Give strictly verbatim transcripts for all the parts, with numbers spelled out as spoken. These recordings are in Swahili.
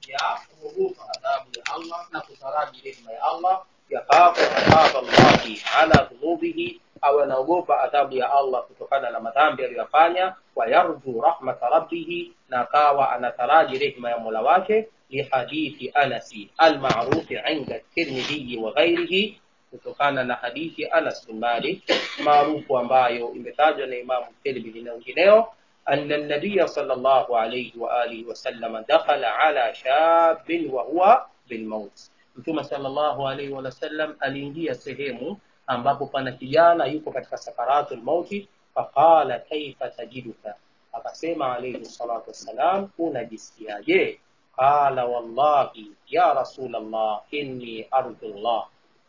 ya kuogopa adhabu ya Allah na kutaraji rehema ya Allah. Yakhafu adhab Allahi ala dhunubihi, au anaogopa adhabu ya Allah kutokana na madhambi aliyofanya. Wa yarju rahmata rabbih, na akawa anataraji rehema ya Mola wake. Li hadithi Anas al-ma'ruf 'inda Tirmidhi wa ghayrihi, kutokana na hadithi Anas bin Malik maarufu ambayo imetajwa na Imam Tirmidhi na wengineo, anna an-nabiy sallallahu alayhi wa alihi wa sallam dakhala ala shabin wa huwa bil maut. Mtume sallallahu alayhi wa sallam aliingia sehemu ambapo pana kijana yuko katika sakaratul mauti. Faqala kaifa tajiduka, akasema alayhi salatu wassalam, unajisikiaje? Qala wallahi ya Rasulullah inni arjullah.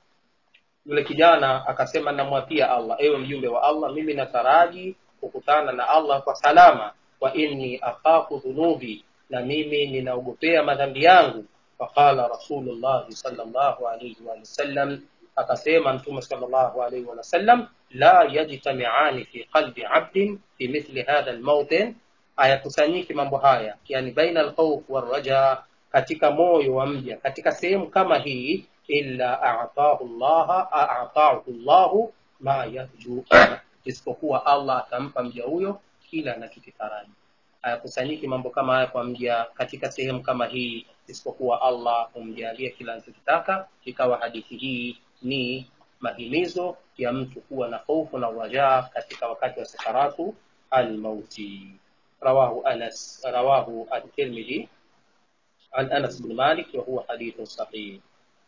Yule kijana akasema, namwapia Allah, ewe mjumbe wa Allah, mimi nataraji kukutana na Allah kwa salama. Wa inni akhafu dhunubi, na mimi ninaogopea madhambi yangu. Faqala Rasulullah sallallahu alayhi wa sallam, akasema Mtume sallallahu alayhi wa sallam, la yajtami'ani fi qalbi 'abdin fi mithli hadha al-mawtin, ayakusanyiki mambo haya, yani baina al-khawf war-raja, katika moyo wa mja katika sehemu kama hii, illa a'tahu Allah a'tahu Allah ma yarju, isipokuwa Allah atampa mja huyo kila anachokitaraji. Hayakusanyiki mambo kama haya kwa mja katika sehemu kama hii, isipokuwa Allah humjalia kila anachotaka. Ikawa hadithi hii ni mahimizo ya mtu kuwa na hofu na rajaa katika wakati wa sakaratu al-mauti. Rawahu Anas, rawahu at-Tirmidhi عن أنس بن مالك وهو حديث صحيح.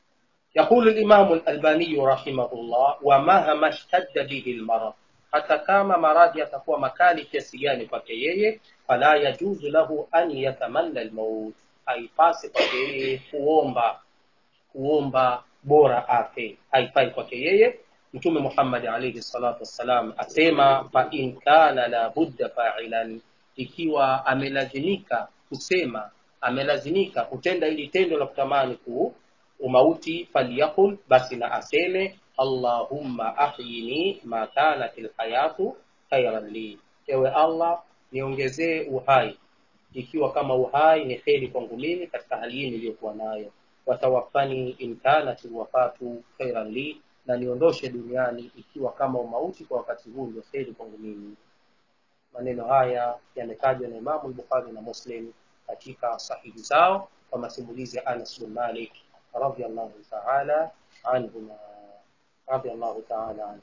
يقول الإمام الألباني رحمه الله, ومهما اشتد به المرض, hata kama maradhi yatakuwa makali kiasi gani kwake yeye, fala yajuzu lahu an yatamanna al-maut, haipasi kwake yeye kuomba kuomba bora afe, haifai kwake yeye. Mtume Muhammad alayhi salatu wassalam asema, fa in kana la budda fa'ilan, ikiwa amelazimika kusema, amelazimika kutenda ili tendo la kutamani ku umauti, faliyakul, basi na aseme, Allahumma ahyini ma kanatil hayatu khayran li, ewe Allah niongezee uhai ikiwa kama uhai ni kheri kwangu mimi katika hali hii niliyokuwa nayo. Watawaffani in kanatil wafatu khayran li, na niondoshe duniani ikiwa kama umauti kwa wakati huu ndio kheri kwangu mimi. Maneno haya yametajwa na Imam al-Bukhari na Muslim katika sahihi zao kwa masimulizi ya Anas bin Malik radhiyallahu ta'ala anhu radhiyallahu ta'ala anhu.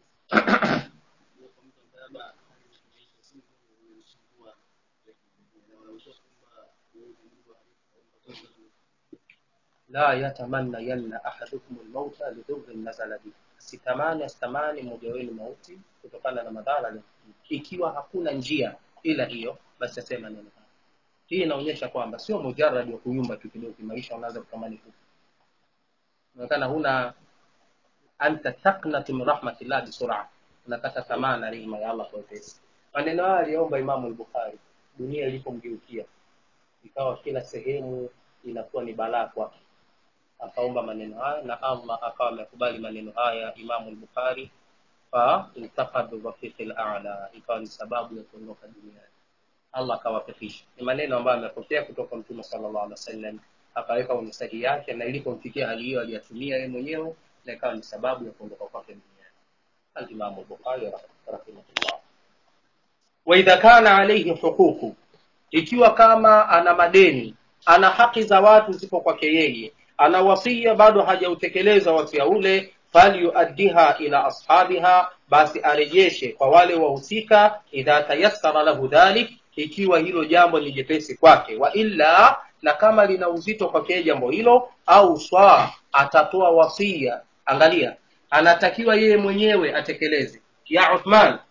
La yatamanna yanna ahadukum al-mauta lidhurrin nazala bihi, sitamani astamani mmoja wenu mauti kutokana na madhara. Ikiwa hakuna njia ila hiyo, basi asema neno. Hii inaonyesha kwamba sio mujarrad wa kuyumba tu kidogo maisha unaanza kutamani kufa. Unaonekana huna anta taqnatu min rahmatillah bisur'a, unakata tamaa na rehema ya Allah kwa upesi. Maneno haya aliomba Imam al-Bukhari dunia ilipomgeukia ikawa kila sehemu inakuwa ni balaa kwake, akaomba maneno haya na Allah akawa amekubali maneno haya Imam al-Bukhari, fa iltaqad bi rafiqil a'la, ikawa ni sababu ya kuondoka duniani. Allah akawafikisha. Ni maneno ambayo amepokea kutoka Mtume sallallahu alaihi wasallam, akaweka kwenye sahihi yake, na ilipomfikia hali hiyo aliyatumia yeye mwenyewe na ikawa ni sababu ya kuondoka kwake duniani. Al-Imam al-Bukhari rahimahullah. Wa idha kana alayhi huququ, ikiwa kama ana madeni, ana haki za watu zipo kwake yeye, ana wasia bado hajautekeleza wasia ule, falyuaddiha ila ashabiha, basi arejeshe kwa wale wahusika, idha tayassara lahu dhalik, ikiwa hilo jambo ni jepesi kwake. Wa illa, na kama lina uzito kwake jambo hilo, au swa atatoa wasia. Angalia, anatakiwa yeye mwenyewe atekeleze. Ya Uthman,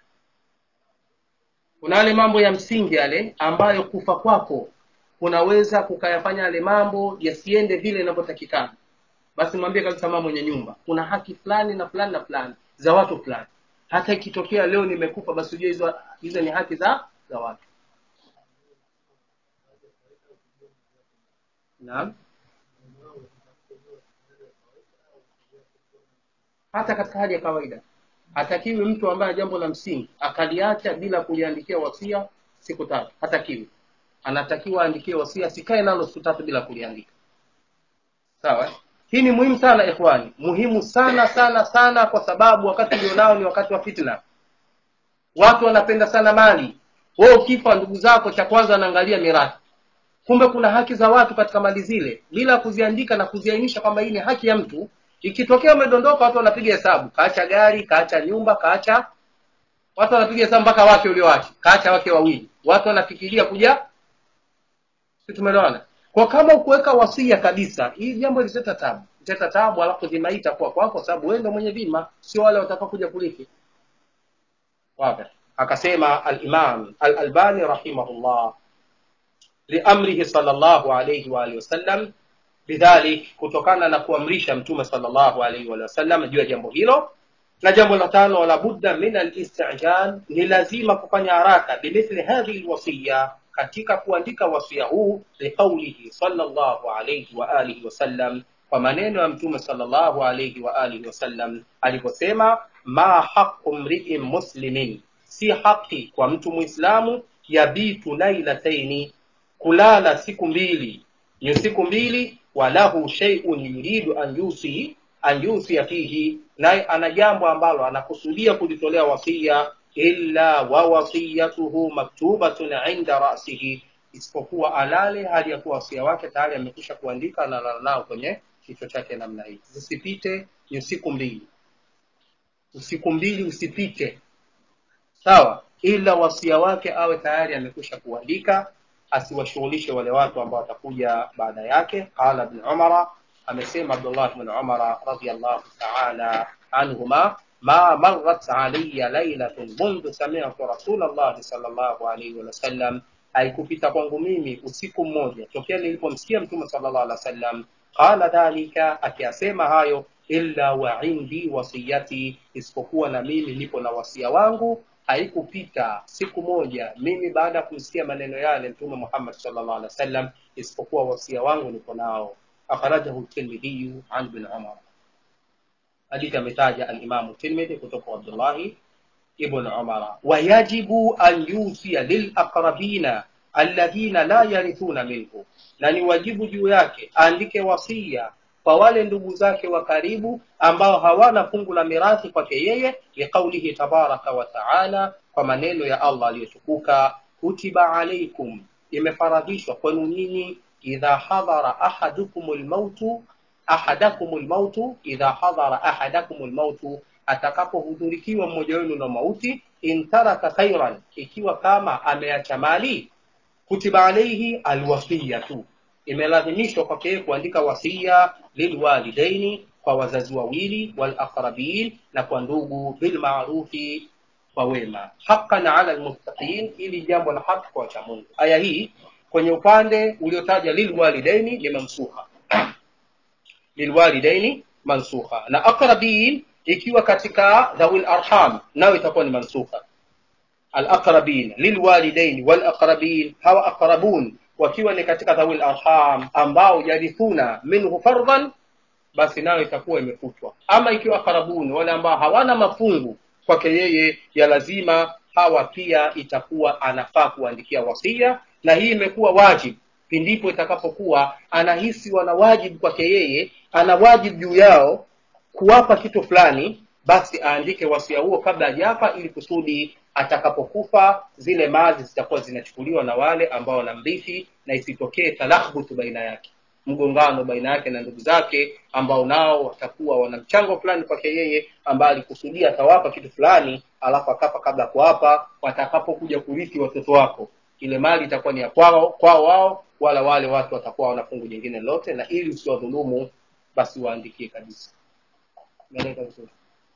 kuna yale mambo ya msingi yale ambayo kufa kwako kunaweza kukayafanya yale mambo yasiende vile inavyotakikana. Basi mwambie kabisa mama mwenye nyumba, kuna haki fulani na fulani na fulani za watu fulani. Hata ikitokea leo nimekufa, basi ujue hizo hizo ni haki za za watu. Naam. Hata katika hali ya kawaida hatakiwi mtu ambaye jambo la msingi akaliacha bila kuliandikia wasia siku tatu, hatakiwi. anatakiwa aandikie wasia, sikae nalo siku tatu bila kuliandika. Sawa? Hii ni muhimu sana ikhwani, muhimu sana sana sana, kwa sababu wakati ulionao ni wakati wa fitna. Watu wanapenda sana mali. Wewe ukifa ndugu zako cha kwanza anaangalia mirathi. Kumbe kuna haki za watu katika mali zile, bila kuziandika na kuziainisha kwamba hii ni haki ya mtu. Ikitokea umedondoka, watu wanapiga hesabu, kaacha gari, kaacha nyumba, kaacha, watu wanapiga hesabu mpaka wake ulioacha, kaacha wake wawili. Watu wanafikiria kuja, si tumeelewana? Kwa kama ukuweka wasia kabisa, hii jambo litaleta taabu. Litaleta taabu, alafu zimaita kwa kwako, kwa sababu wewe ndio mwenye dhima, sio wale watakao kuja kurithi. Wazi. Akasema al-Imam al-Albani rahimahullah liamrihi sallallahu alayhi wa alihi wasallam bidhalik, kutokana na kuamrisha mtume sallallahu alayhi wa sallam juu ya jambo hilo. Na jambo la tano, wala budda min al-istijal, ni lazima kufanya haraka bimithli hadhihi al-wasiyya, katika kuandika wasia huu, liqaulihi sallallahu alayhi wa alihi wasallam, kwa maneno ya mtume sallallahu alayhi wa alihi wasallam aliposema, ma haqqu mri'in muslimin, si haki kwa mtu muislamu, yabitu lailataini, kulala siku mbili, ni siku mbili, walahu shay'un yuridu an yusi an yusi fihi, naye ana jambo ambalo anakusudia kulitolea wasia, illa wa wasiyatuhu maktubatun inda ra'sihi, isipokuwa alale hali ya kuwa wasia wake tayari amekwisha kuandika na nao kwenye kichwa chake namna hii. Usipite ni siku mbili, usiku mbili usipite, sawa, ila wasia wake awe tayari amekwisha kuandika, asiwashughulishe wale watu ambao watakuja baada yake. Qala ibn Umar, amesema Abdullah ibn Umar radiyallahu ta'ala anhuma, ma marrat alayya laylatun mundu sami'tu Rasulullah sallallahu alayhi wa sallam, haikupita kwangu mimi usiku mmoja tokea nilipomsikia mtume sallallahu alayhi wasallam, qala dhalika, akiyasema hayo, illa wa indi wasiyati, isipokuwa na mimi nipo na wasia wangu. Haikupita siku moja mimi baada ya kusikia maneno yale mtume Muhammad sallallahu alaihi wasallam, isipokuwa wasia wangu niko nao. Akhrajahu Tirmidhi an ibn Umar. Hadithi ametaja al-Imam Tirmidhi kutoka Abdullah ibn Umar. Wayajibu an yusiya lil aqrabina alladhina la yarithuna minhu, na ni wajibu juu yake aandike wasia kwa wale ndugu zake wa karibu ambao hawana fungu la mirathi kwake yeye, liqaulihi tabaraka wa taala, kwa maneno ya Allah aliyotukuka, kutiba alaykum, imefaradhishwa kwenu nyinyi, idha hadara ahadukumul mautu ahadakumul mautu idha hadara ahadakumul mautu, atakapohudhurikiwa mmoja wenu na mauti, intaraka khairan, ikiwa kama ameacha mali, kutiba alayhi alwasiyatu, imelazimishwa kwake kuandika wasia, lilwalidaini, kwa wazazi wawili, wal aqrabin, na kwa ndugu, bil ma'rufi, kwa wema, haqqan 'ala almuttaqin, ili jambo la haki kwa wacha Mungu. Aya hii kwenye upande uliotaja lilwalidaini ni mansukha, lilwalidaini mansukha, na aqrabin ikiwa katika dhawil arham nao itakuwa ni mansukha. Al-aqrabin lilwalidaini wal aqrabin, hawa aqrabun wakiwa ni katika dhawil arham ambao yarithuna minhu fardhan, basi nayo itakuwa imefutwa. Ama ikiwa aqrabun wale ambao hawana mafungu kwake yeye ya lazima, hawa pia itakuwa anafaa kuandikia wasia, na hii imekuwa wajibu pindipo itakapokuwa anahisi wana wajibu kwake yeye, ana wajibu juu yao kuwapa kitu fulani, basi aandike wasia huo kabla hajafa, ili kusudi atakapokufa zile mali zitakuwa zinachukuliwa na wale ambao wanamrithi, na isitokee talahbutu baina yake, mgongano baina yake na ndugu zake ambao nao watakuwa wana mchango fulani kwake yeye, ambao alikusudia atawapa kitu fulani, alafu akafa kabla kuwapa. Watakapokuja kurithi watoto wako, ile mali itakuwa ni ya kwao kwao wao, wala wale watu watakuwa wana fungu jingine lote, na ili usiwadhulumu basi waandikie kabisa. Meleka vizuri.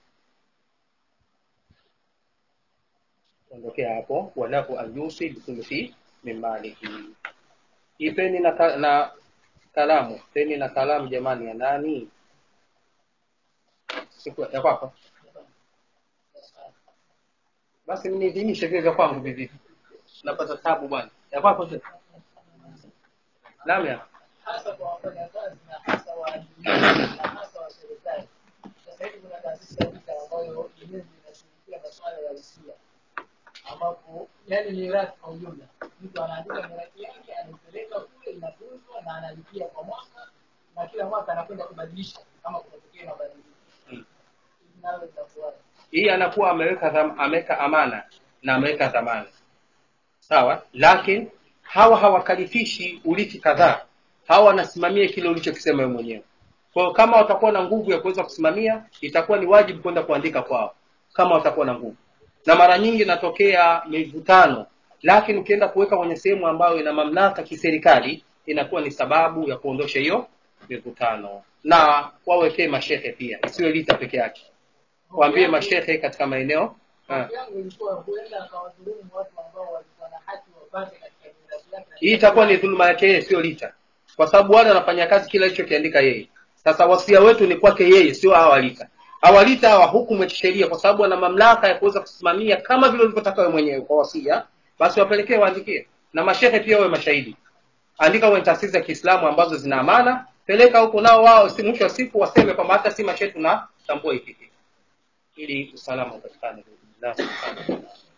Ondokea hapo, walahu alyusi bithuluthi min malihi. Ipeni na, na kalamu, peni na kalamu jamani, ya nani? Siku ya kwako. Basi mniidhinishe vile vya kwangu vipi. Napata tabu bwana. Ya kwako tu. Naam ya. Hasa kwa wafanyakazi na hasa wa na hasa wa serikali. Sasa hivi kuna taasisi ambayo yenyewe inashughulikia masuala ya usia, ambapo yani ni rasmi kwa ujumla. mtu anaandika miradi yake, anaipeleka kule, inatunzwa na analipia kwa mwaka, na kila mwaka anakwenda kubadilisha kama kunatokea mabadiliko. Hmm. Hii anakuwa ameweka ameweka amana na ameweka dhamana. Sawa? Lakini hawa hawakalifishi urithi kadhaa. Hawa wanasimamia kile ulichokisema wewe mwenyewe. Kwa kama watakuwa na nguvu ya kuweza kusimamia, itakuwa ni wajibu kwenda kuandika kwao. Kama watakuwa na nguvu. Na mara nyingi natokea mivutano, lakini ukienda kuweka kwenye sehemu ambayo ina mamlaka kiserikali, inakuwa ni sababu ya kuondosha hiyo mivutano. Na wawekee mashehe pia, isiwe lita peke yake. Waambie mashehe katika maeneo. Hii itakuwa ni dhuluma yake yeye, sio lita. Kwa sababu wale wanafanya kazi kila hicho kiandika yeye. Sasa wasia wetu ni kwake yeye, sio awalita. Awalita hawa hukumu ya kisheria kwa sababu wana mamlaka ya kuweza kusimamia kama vile ulivyotaka wewe mwenyewe kwa wasia, basi wapelekee waandikie. Na mashehe pia wawe mashahidi. Andika kwenye taasisi za Kiislamu ambazo zina amana, peleka huko nao wao si mwisho wa siku waseme kwamba hata si mashehe tunatambua hiki. Ili usalama upatikane.